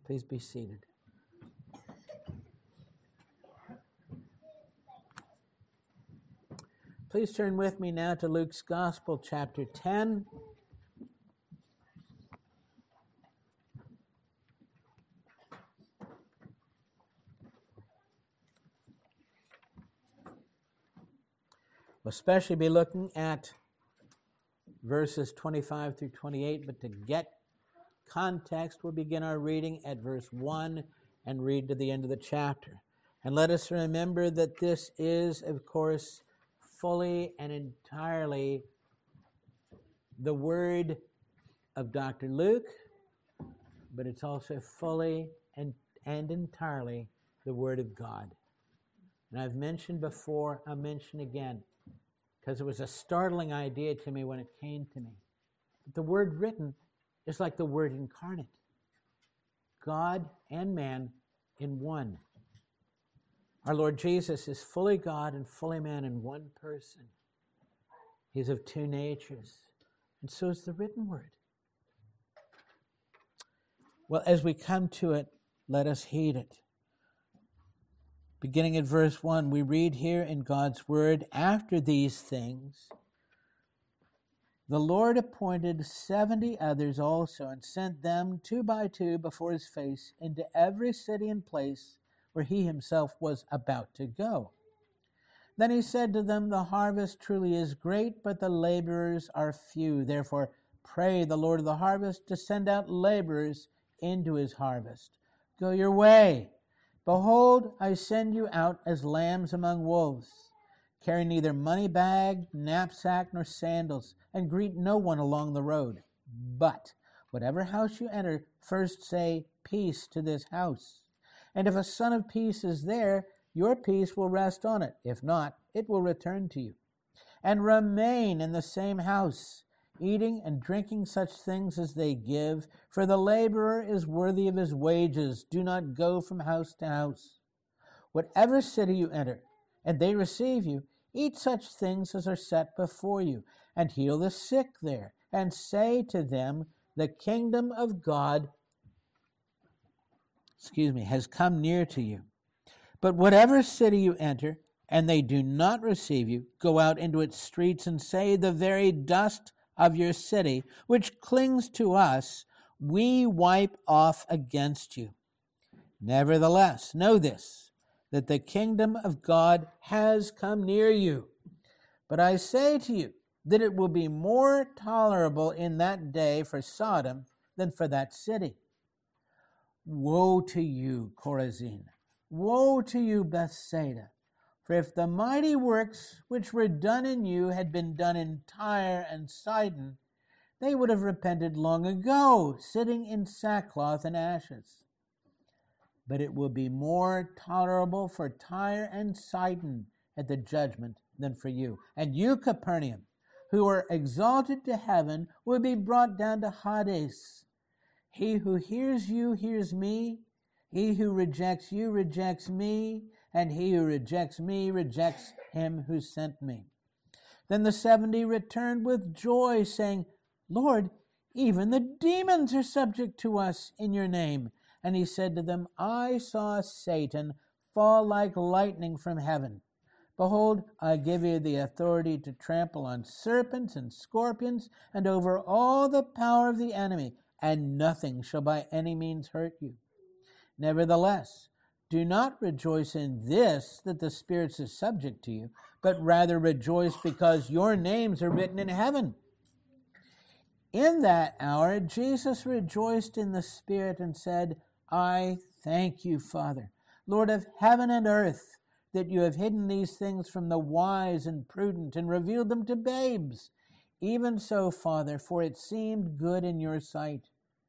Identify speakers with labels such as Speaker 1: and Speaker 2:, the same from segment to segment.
Speaker 1: Please be seated. Please turn with me now to Luke's Gospel, chapter 10. We'll especially be looking at verses 25 through 28, but to get context, we'll begin our reading at verse 1 and read to the end of the chapter. And let us remember that this is, of course, fully and entirely the word of Dr. Luke, but it's also fully and entirely the word of God. And I've mentioned before, I'll mention again, because it was a startling idea to me when it came to me. But the word written is like the word incarnate. God and man in one. Our Lord Jesus is fully God and fully man in one person. He's of two natures. And so is the written word. Well, as we come to it, let us heed it. Beginning at verse 1, we read here in God's word, after these things, the Lord appointed 70 others also, and sent them 2 by 2 before his face into every city and place where he himself was about to go. Then he said to them, the harvest truly is great, but the laborers are few. Therefore, pray the Lord of the harvest to send out laborers into his harvest. Go your way. Behold, I send you out as lambs among wolves. Carry neither money bag, knapsack, nor sandals, and greet no one along the road. But whatever house you enter, first say, peace to this house. And if a son of peace is there, your peace will rest on it. If not, it will return to you. And remain in the same house, eating and drinking such things as they give, for the laborer is worthy of his wages. Do not go from house to house. Whatever city you enter, and they receive you, eat such things as are set before you, and heal the sick there, and say to them, the kingdom of God has come near to you. But whatever city you enter, and they do not receive you, go out into its streets and say, the very dust of your city, which clings to us, we wipe off against you. Nevertheless, know this, that the kingdom of God has come near you. But I say to you that it will be more tolerable in that day for Sodom than for that city. Woe to you, Chorazin! Woe to you, Bethsaida! For if the mighty works which were done in you had been done in Tyre and Sidon, they would have repented long ago, sitting in sackcloth and ashes. But it will be more tolerable for Tyre and Sidon at the judgment than for you. And you, Capernaum, who are exalted to heaven, will be brought down to Hades. He who hears you hears me. He who rejects you rejects me. And he who rejects me rejects him who sent me. Then the 70 returned with joy, saying, Lord, even the demons are subject to us in your name. And he said to them, I saw Satan fall like lightning from heaven. Behold, I give you the authority to trample on serpents and scorpions and over all the power of the enemy, and nothing shall by any means hurt you. Nevertheless, do not rejoice in this, that the spirits are subject to you, but rather rejoice because your names are written in heaven. In that hour, Jesus rejoiced in the Spirit and said, I thank you, Father, Lord of heaven and earth, that you have hidden these things from the wise and prudent and revealed them to babes. Even so, Father, for it seemed good in your sight.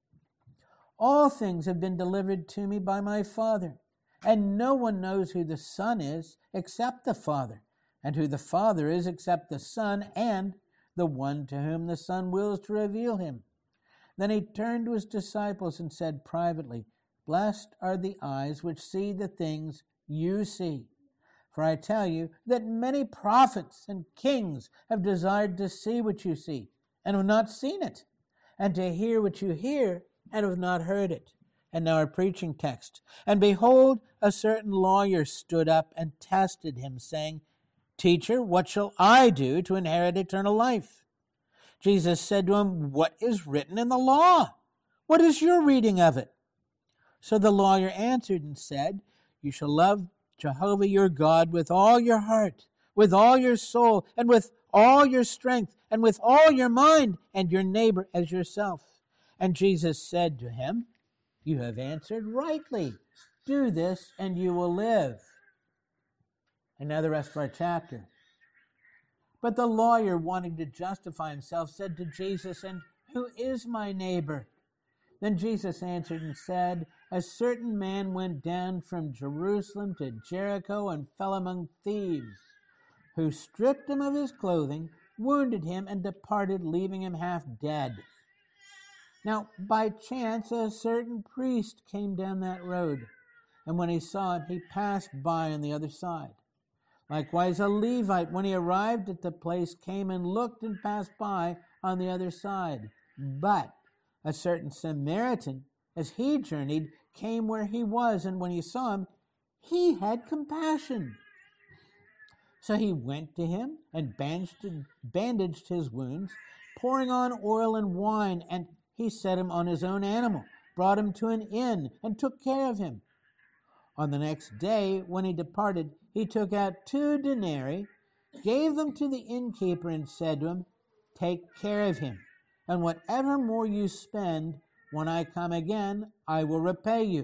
Speaker 1: All things have been delivered to me by my Father. And no one knows who the Son is except the Father, and who the Father is except the Son and the one to whom the Son wills to reveal him. Then he turned to his disciples and said privately, Blessed are the eyes which see the things you see. For I tell you that many prophets and kings have desired to see what you see, and have not seen it, and to hear what you hear, and have not heard it. And now our preaching text. And behold, a certain lawyer stood up and tested him, saying, Teacher, what shall I do to inherit eternal life? Jesus said to him, What is written in the law? What is your reading of it? So the lawyer answered and said, You shall love Jehovah your God with all your heart, with all your soul, and with all your strength, and with all your mind, and your neighbor as yourself. And Jesus said to him, You have answered rightly. Do this, and you will live. And now the rest of our chapter. But the lawyer, wanting to justify himself, said to Jesus, And who is my neighbor? Then Jesus answered and said, A certain man went down from Jerusalem to Jericho and fell among thieves, who stripped him of his clothing, wounded him, and departed, leaving him half dead. Now, by chance, a certain priest came down that road, and when he saw it, he passed by on the other side. Likewise, a Levite, when he arrived at the place, came and looked and passed by on the other side. But a certain Samaritan, as he journeyed, came where he was, and when he saw him, he had compassion. So he went to him and bandaged his wounds, pouring on oil and wine, and he set him on his own animal, brought him to an inn, and took care of him. On the next day, when he departed, he took out 2 denarii, gave them to the innkeeper, and said to him, Take care of him, and whatever more you spend, when I come again, I will repay you.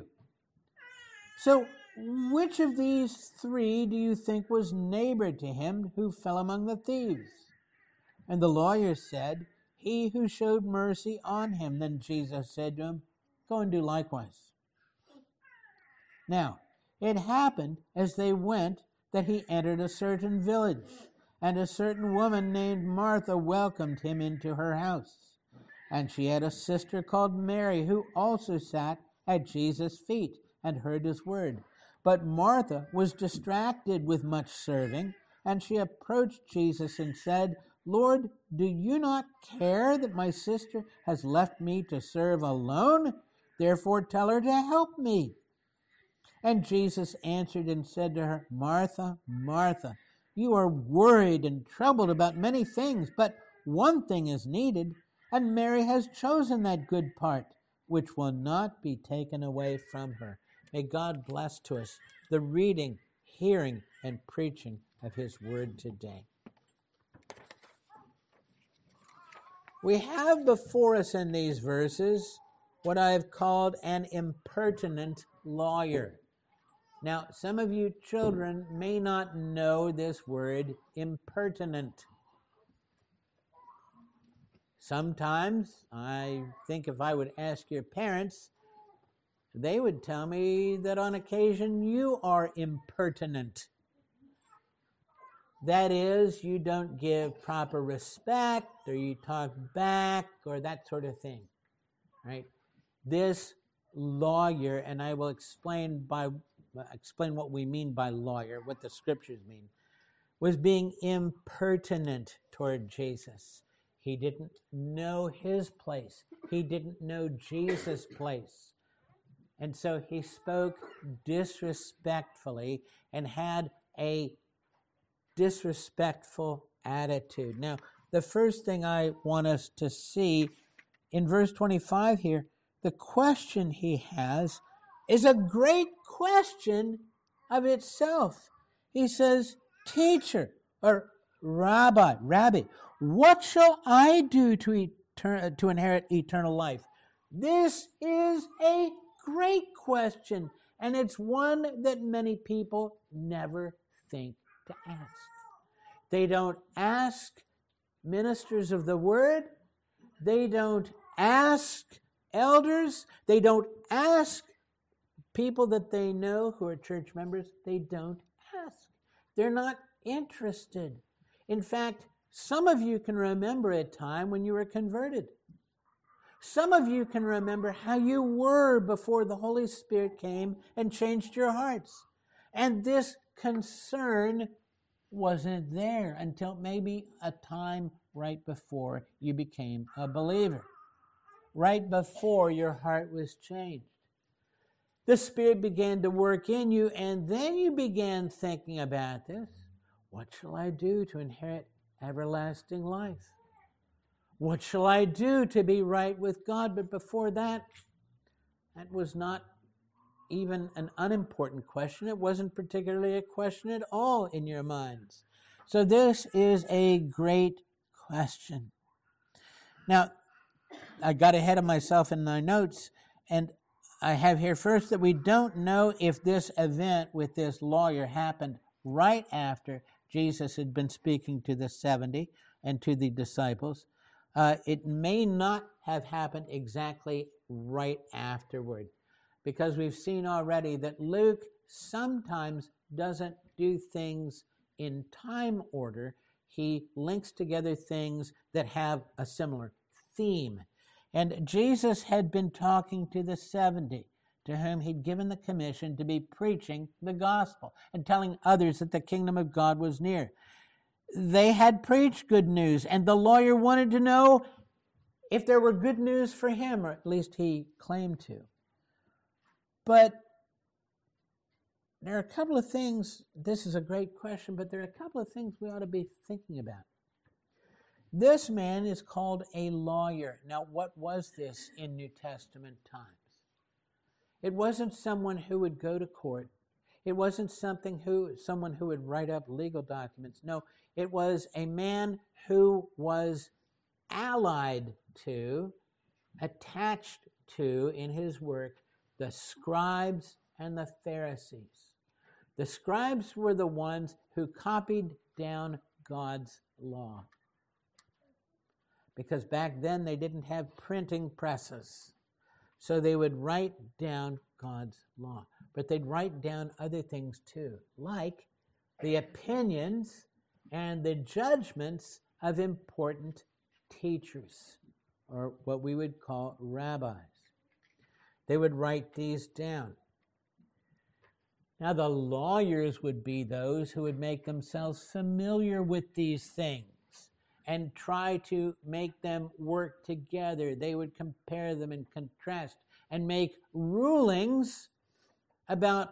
Speaker 1: So, which of these 3 do you think was neighbor to him who fell among the thieves? And the lawyer said, He who showed mercy on him. Then Jesus said to him, Go and do likewise. Now, it happened as they went that he entered a certain village, and a certain woman named Martha welcomed him into her house. And she had a sister called Mary, who also sat at Jesus' feet and heard his word. But Martha was distracted with much serving, and she approached Jesus and said, Lord, do you not care that my sister has left me to serve alone? Therefore tell her to help me. And Jesus answered and said to her, Martha, Martha, you are worried and troubled about many things, but one thing is needed, and Mary has chosen that good part, which will not be taken away from her. May God bless to us the reading, hearing, and preaching of his word today. We have before us in these verses what I have called an impertinent lawyer. Now, some of you children may not know this word, impertinent. Sometimes, I think if I would ask your parents, they would tell me that on occasion you are impertinent. That is, you don't give proper respect, or you talk back, or that sort of thing, right? This lawyer, and I will explain what we mean by lawyer, what the scriptures mean, was being impertinent toward Jesus. He didn't know his place. He didn't know Jesus' place. And so he spoke disrespectfully and had a disrespectful attitude. Now, the first thing I want us to see in verse 25 here, the question he has is a great question of itself. He says, Teacher, or Rabbi, what shall I do to inherit eternal life? This is a great question, and it's one that many people never think to ask. They don't ask ministers of the word. They don't ask elders. They don't ask people that they know who are church members. They don't ask. They're not interested. In fact, some of you can remember a time when you were converted. Some of you can remember how you were before the Holy Spirit came and changed your hearts. And this concern wasn't there until maybe a time right before you became a believer, right before your heart was changed. The Spirit began to work in you, and then you began thinking about this. What shall I do to inherit everlasting life? What shall I do to be right with God? But before that was not even an unimportant question. It wasn't particularly a question at all in your minds. So this is a great question. Now, I got ahead of myself in my notes, and I have here first that we don't know if this event with this lawyer happened right after Jesus had been speaking to the 70 and to the disciples. It may not have happened exactly right afterward, because we've seen already that Luke sometimes doesn't do things in time order. He links together things that have a similar theme. And Jesus had been talking to the 70, to whom he'd given the commission to be preaching the gospel and telling others that the kingdom of God was near. They had preached good news, and the lawyer wanted to know if there were good news for him, or at least he claimed to. But there are a couple of things, this is a great question, but there are a couple of things we ought to be thinking about. This man is called a lawyer. Now, what was this in New Testament times? It wasn't someone who would go to court. It wasn't someone who would write up legal documents. No, it was a man who was allied to, attached to, in his work, the scribes and the Pharisees. The scribes were the ones who copied down God's law, because back then they didn't have printing presses. So they would write down God's law. But they'd write down other things too, like the opinions and the judgments of important teachers, or what we would call rabbis. They would write these down. Now, the lawyers would be those who would make themselves familiar with these things and try to make them work together. They would compare them and contrast and make rulings about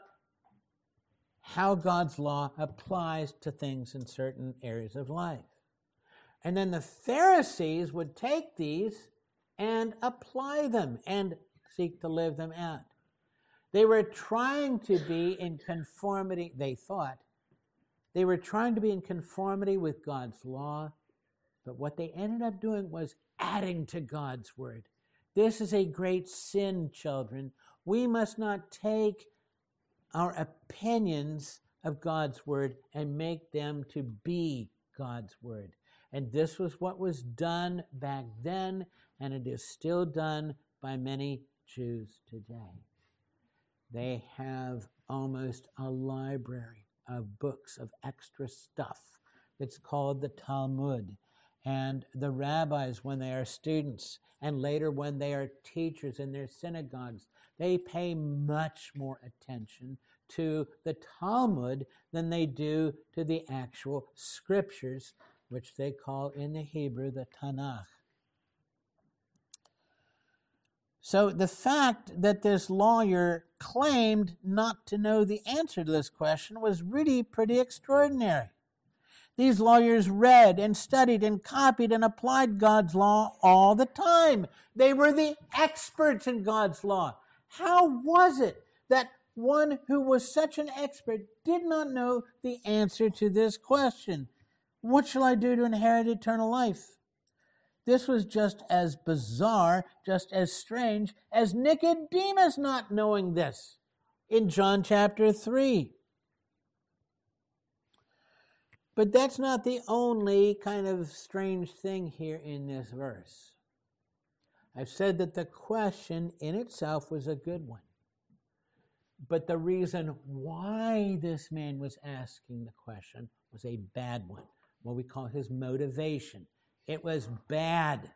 Speaker 1: how God's law applies to things in certain areas of life. And then the Pharisees would take these and apply them and seek to live them out. They were trying to be in conformity, they thought. They were trying to be in conformity with God's law, but what they ended up doing was adding to God's word. This is a great sin, children. We must not take our opinions of God's word and make them to be God's word. And this was what was done back then, and it is still done by many Jews today. They have almost a library of books of extra stuff that's called the Talmud. And the rabbis, when they are students, and later when they are teachers in their synagogues, they pay much more attention to the Talmud than they do to the actual scriptures, which they call in the Hebrew the Tanakh. So the fact that this lawyer claimed not to know the answer to this question was really pretty extraordinary. These lawyers read and studied and copied and applied God's law all the time. They were the experts in God's law. How was it that one who was such an expert did not know the answer to this question? What shall I do to inherit eternal life? This was just as bizarre, just as strange as Nicodemus not knowing this in John chapter 3. But that's not the only kind of strange thing here in this verse. I've said that the question in itself was a good one. But the reason why this man was asking the question was a bad one, what we call his motivation. It was bad.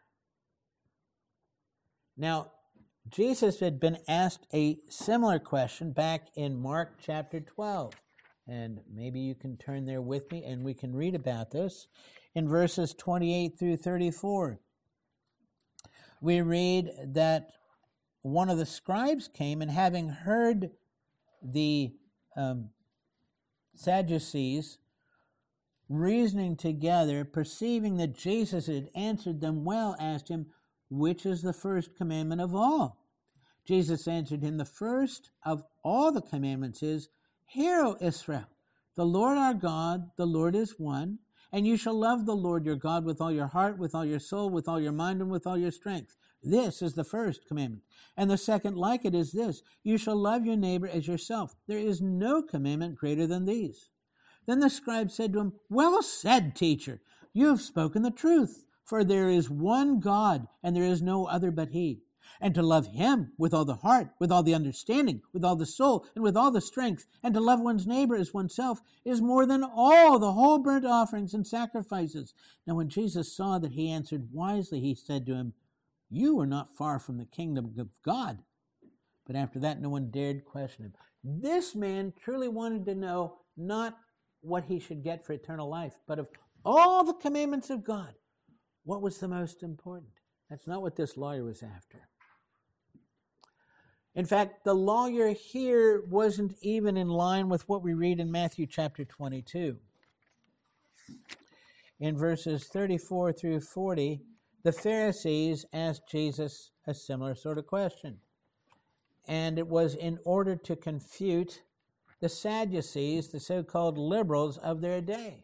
Speaker 1: Now, Jesus had been asked a similar question back in Mark chapter 12. And maybe you can turn there with me and we can read about this. In verses 28 through 34, we read that one of the scribes came, and having heard the Sadducees reasoning together, perceiving that Jesus had answered them well, asked him, which is the first commandment of all? Jesus answered him, the first of all the commandments is, Hear, O Israel, the Lord our God, the Lord is one, and you shall love the Lord your God with all your heart, with all your soul, with all your mind, and with all your strength. This is the first commandment. And the second like it is this, you shall love your neighbor as yourself. There is no commandment greater than these. Then the scribe said to him, Well said, teacher, you have spoken the truth, for there is one God, and there is no other but he. And to love him with all the heart, with all the understanding, with all the soul, and with all the strength, and to love one's neighbor as oneself, is more than all the whole burnt offerings and sacrifices. Now when Jesus saw that he answered wisely, he said to him, You are not far from the kingdom of God. But after that, no one dared question him. This man truly wanted to know not what he should get for eternal life, but of all the commandments of God, what was the most important? That's not what this lawyer was after. In fact, the lawyer here wasn't even in line with what we read in Matthew chapter 22. In verses 34 through 40, the Pharisees asked Jesus a similar sort of question. And it was in order to confute the Sadducees, the so-called liberals of their day.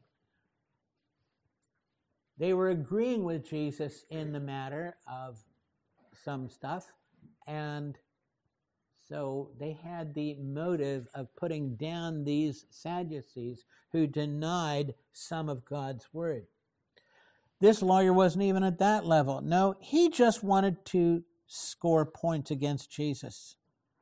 Speaker 1: They were agreeing with Jesus in the matter of some stuff, and so they had the motive of putting down these Sadducees who denied some of God's word. This lawyer wasn't even at that level. No, he just wanted to score points against Jesus.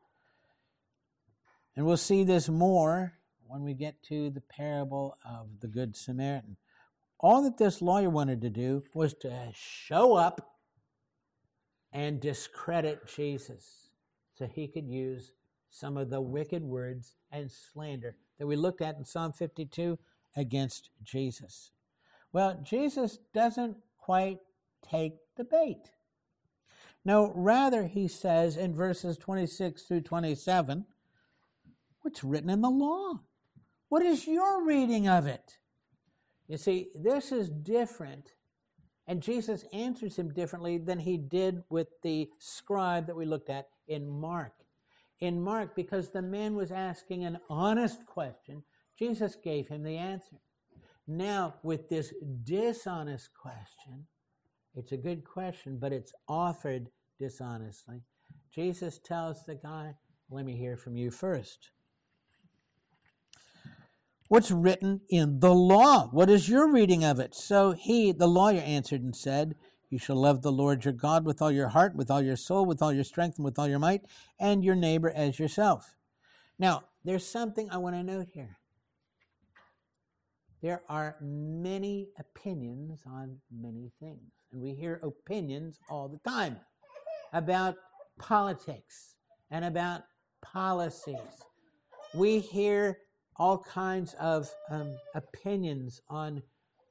Speaker 1: And we'll see this more when we get to the parable of the Good Samaritan. All that this lawyer wanted to do was to show up and discredit Jesus so he could use some of the wicked words and slander that we looked at in Psalm 52 against Jesus. Well, Jesus doesn't quite take the bait. No, rather, he says in verses 26 through 27, what's written in the law? What is your reading of it? You see, this is different, and Jesus answers him differently than he did with the scribe that we looked at in Mark. In Mark, because the man was asking an honest question, Jesus gave him the answer. Now, with this dishonest question, it's a good question, but it's offered dishonestly. Jesus tells the guy, let me hear from you first. What's written in the law? What is your reading of it? So he, the lawyer, answered and said, You shall love the Lord your God with all your heart, with all your soul, with all your strength, and with all your might, and your neighbor as yourself. Now, there's something I want to note here. There are many opinions on many things, and we hear opinions all the time about politics and about policies. We hear all kinds of opinions on,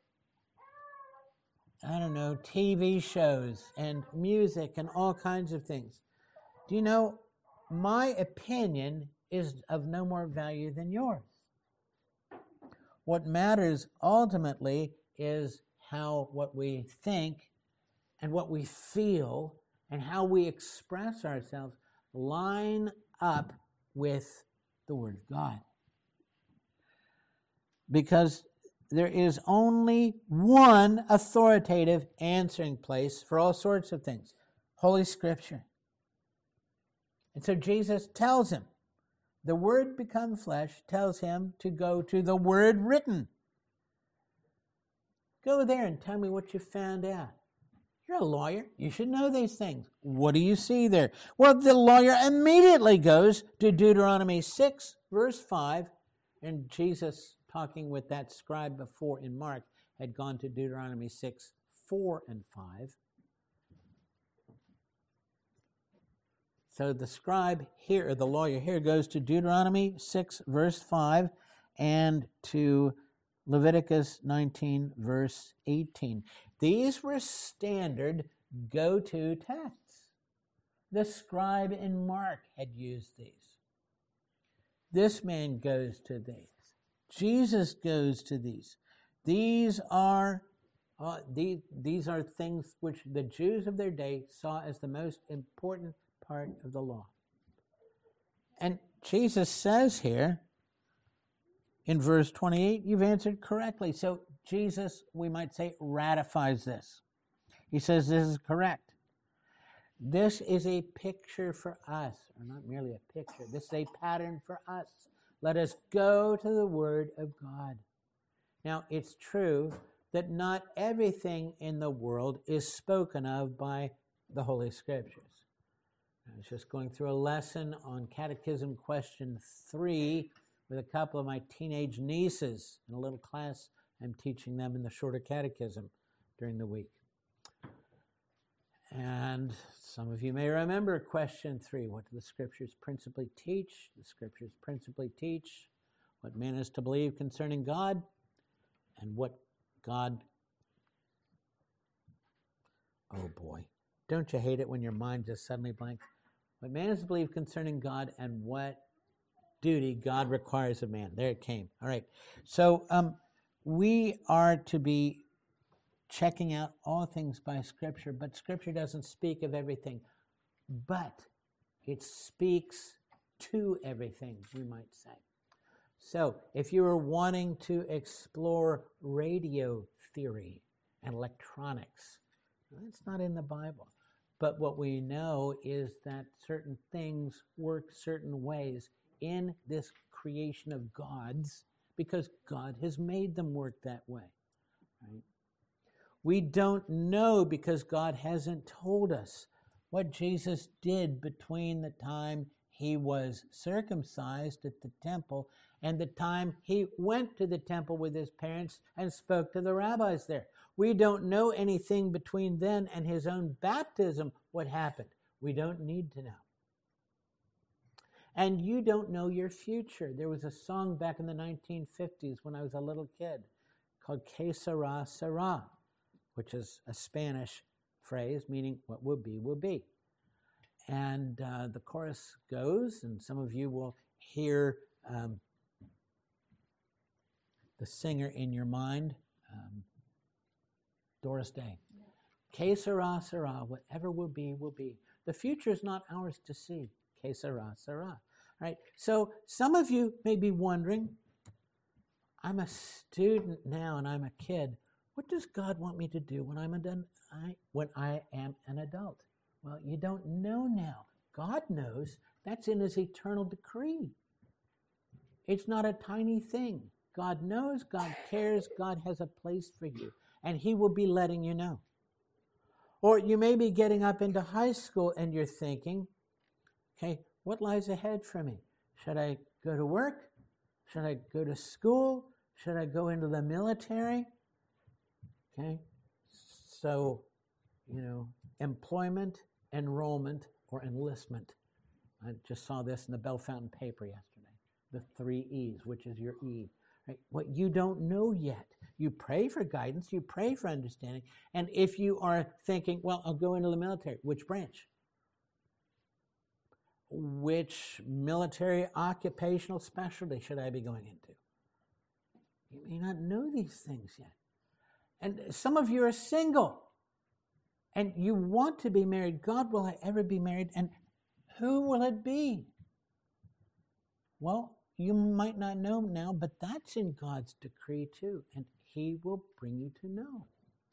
Speaker 1: TV shows and music and all kinds of things. Do you know, my opinion is of no more value than yours. What matters ultimately is what we think and what we feel and how we express ourselves line up with the Word of God. Because there is only one authoritative answering place for all sorts of things, Holy Scripture. And so Jesus tells him, the Word become flesh, tells him to go to the Word written. Go there and tell me what you found out. You're a lawyer. You should know these things. What do you see there? Well, the lawyer immediately goes to Deuteronomy 6, verse 5, and Jesus, talking with that scribe before in Mark, had gone to Deuteronomy 6, 4 and 5. So the scribe here, or the lawyer here, goes to Deuteronomy 6, verse 5, and to Leviticus 19, verse 18. These were standard go-to texts. The scribe in Mark had used these. This man goes to these. Jesus goes to these. These are things which the Jews of their day saw as the most important part of the law. And Jesus says here in verse 28, you've answered correctly. So Jesus, we might say, ratifies this. He says this is correct. This is a picture for us, or not merely a picture. This is a pattern for us. Let us go to the Word of God. Now, it's true that not everything in the world is spoken of by the Holy Scriptures. I was just going through a lesson on Catechism Question 3 with a couple of my teenage nieces in a little class I'm teaching them in the Shorter Catechism during the week. And some of you may remember question 3. What do the Scriptures principally teach? The Scriptures principally teach what man is to believe concerning God and what God... Oh boy, don't you hate it when your mind just suddenly blanks? What man is to believe concerning God and what duty God requires of man. There it came. All right. So we are to be checking out all things by Scripture, but Scripture doesn't speak of everything, but it speaks to everything, we might say. So if you are wanting to explore radio theory and electronics, that's not in the Bible. But what we know is that certain things work certain ways in this creation of God's because God has made them work that way, right? We don't know because God hasn't told us what Jesus did between the time he was circumcised at the temple and the time he went to the temple with his parents and spoke to the rabbis there. We don't know anything between then and his own baptism, what happened. We don't need to know. And you don't know your future. There was a song back in the 1950s when I was a little kid called Que Sera, Sera, which is a Spanish phrase meaning what will be, will be. And the chorus goes, and some of you will hear the singer in your mind, Doris Day. Que sera, sera, whatever will be, will be. The future is not ours to see. Que sera, sera. Right? So some of you may be wondering, I'm a student now and I'm a kid. What does God want me to do when I am an adult? Well, you don't know now. God knows. That's in his eternal decree. It's not a tiny thing. God knows, God cares, God has a place for you, and he will be letting you know. Or you may be getting up into high school and you're thinking, okay, what lies ahead for me? Should I go to work? Should I go to school? Should I go into the military? Okay, so, employment, enrollment, or enlistment. I just saw this in the Bell Fountain paper yesterday. The 3 E's, which is your E. Right? What you don't know yet. You pray for guidance, you pray for understanding, and if you are thinking, well, I'll go into the military, which branch? Which military occupational specialty should I be going into? You may not know these things yet. And some of you are single, and you want to be married. God, will I ever be married? And who will it be? Well, you might not know now, but that's in God's decree too, and he will bring you to know.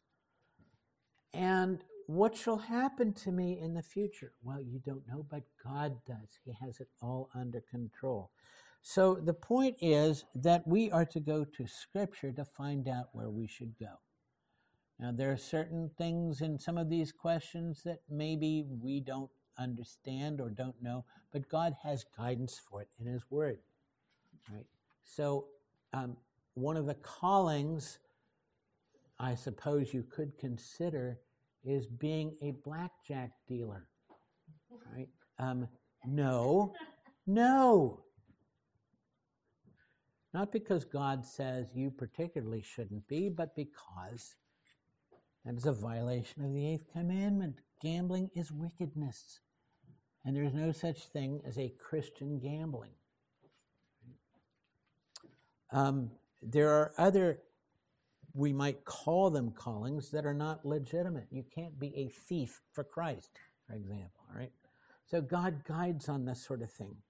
Speaker 1: And what shall happen to me in the future? Well, you don't know, but God does. He has it all under control. So the point is that we are to go to Scripture to find out where we should go. Now, there are certain things in some of these questions that maybe we don't understand or don't know, but God has guidance for it in his Word. Right? So one of the callings I suppose you could consider is being a blackjack dealer. Right? No. Not because God says you particularly shouldn't be, but because that is a violation of the 8th commandment. Gambling is wickedness. And there's no such thing as a Christian gambling. There are other, we might call them callings, that are not legitimate. You can't be a thief for Christ, for example, all right? So God guides on this sort of thing.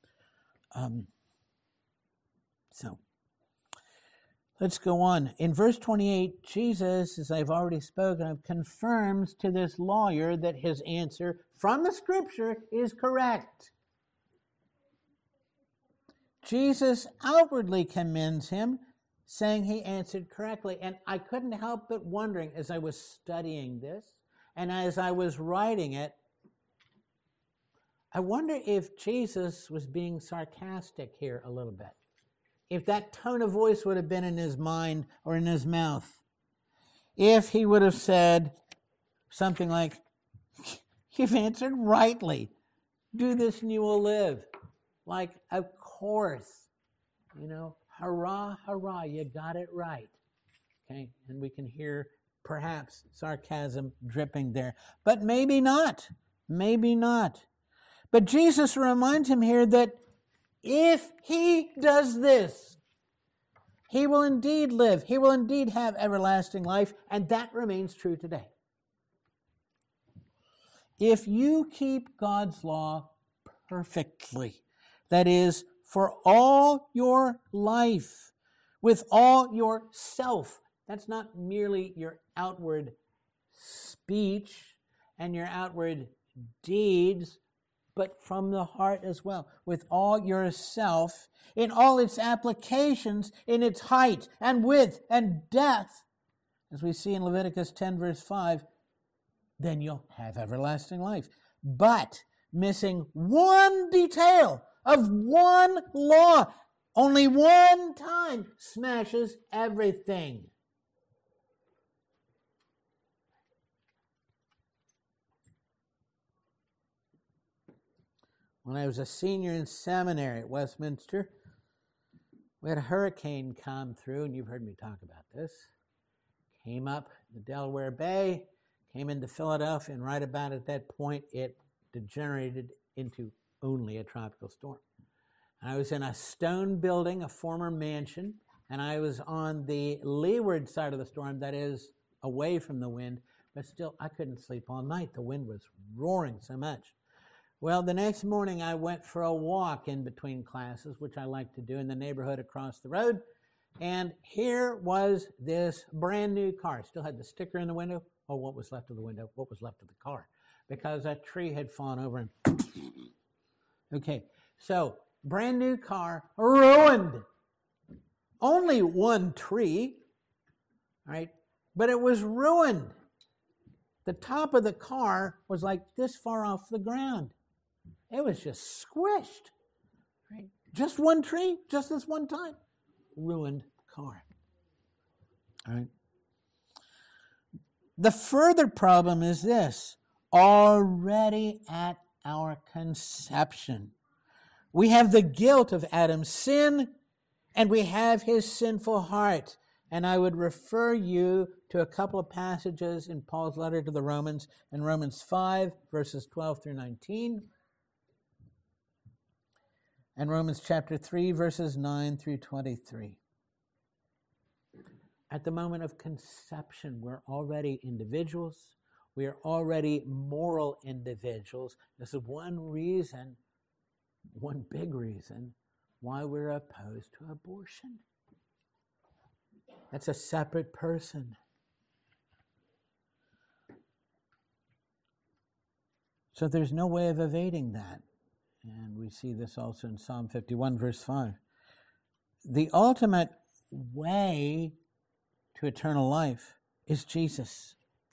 Speaker 1: So let's go on. In verse 28, Jesus, as I've already spoken of, confirms to this lawyer that his answer from the Scripture is correct. Jesus outwardly commends him, saying he answered correctly. And I couldn't help but wondering as I was studying this and as I was writing it, I wonder if Jesus was being sarcastic here a little bit. If that tone of voice would have been in his mind or in his mouth. If he would have said something like, "You've answered rightly. Do this and you will live." Like, of course, hurrah, hurrah, you got it right. Okay, and we can hear perhaps sarcasm dripping there. But maybe not. Maybe not. But Jesus reminds him here that if he does this, he will indeed live. He will indeed have everlasting life, and that remains true today. If you keep God's law perfectly, that is, for all your life, with all your self, that's not merely your outward speech and your outward deeds, but from the heart as well, with all yourself, in all its applications, in its height and width and depth, as we see in Leviticus 10, verse 5, then you'll have everlasting life. But missing one detail of one law, only one time, smashes everything. When I was a senior in seminary at Westminster, we had a hurricane come through, and you've heard me talk about this. Came up the Delaware Bay, came into Philadelphia, and right about at that point, it degenerated into only a tropical storm. And I was in a stone building, a former mansion, and I was on the leeward side of the storm, that is, away from the wind, but still, I couldn't sleep all night. The wind was roaring so much. Well, the next morning I went for a walk in between classes, which I like to do in the neighborhood across the road. And here was this brand new car. Still had the sticker in the window. Oh, what was left of the window? What was left of the car? Because a tree had fallen over and... Okay, so brand new car, ruined. Only one tree, right? But it was ruined. The top of the car was like this far off the ground. It was just squished. Right? Just one tree, just this one time. Ruined car. All right. The further problem is this. Already at our conception, we have the guilt of Adam's sin, and we have his sinful heart. And I would refer you to a couple of passages in Paul's letter to the Romans, in Romans 5, verses 12 through 19, and Romans chapter 3, verses 9 through 23. At the moment of conception, we're already individuals. We are already moral individuals. This is one reason, one big reason, why we're opposed to abortion. That's a separate person. So there's no way of evading that. And we see this also in Psalm 51, verse 5. The ultimate way to eternal life is Jesus.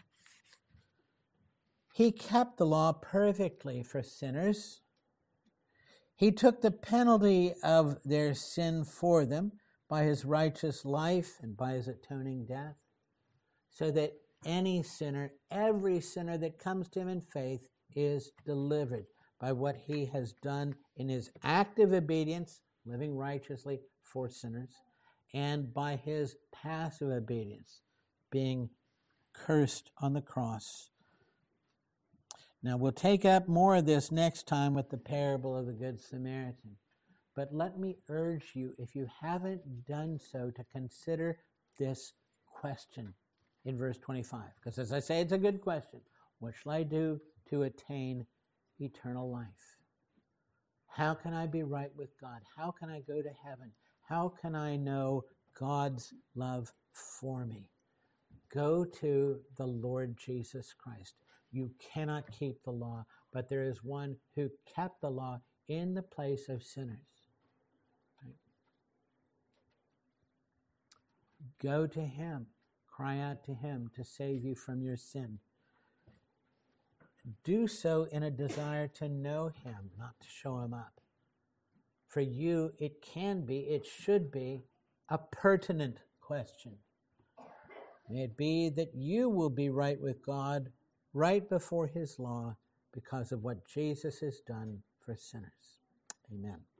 Speaker 1: He kept the law perfectly for sinners. He took the penalty of their sin for them by his righteous life and by his atoning death, so that any sinner, every sinner that comes to him in faith, is delivered by what he has done in his active obedience, living righteously for sinners, and by his passive obedience, being cursed on the cross. Now, we'll take up more of this next time with the parable of the Good Samaritan. But let me urge you, if you haven't done so, to consider this question in verse 25. Because as I say, it's a good question. What shall I do to attain eternal life? How can I be right with God? How can I go to heaven? How can I know God's love for me? Go to the Lord Jesus Christ. You cannot keep the law, but there is one who kept the law in the place of sinners. Right? Go to him. Cry out to him to save you from your sin. Do so in a desire to know him, not to show him up. For you, it can be, it should be, a pertinent question. May it be that you will be right with God, right before his law, because of what Jesus has done for sinners. Amen.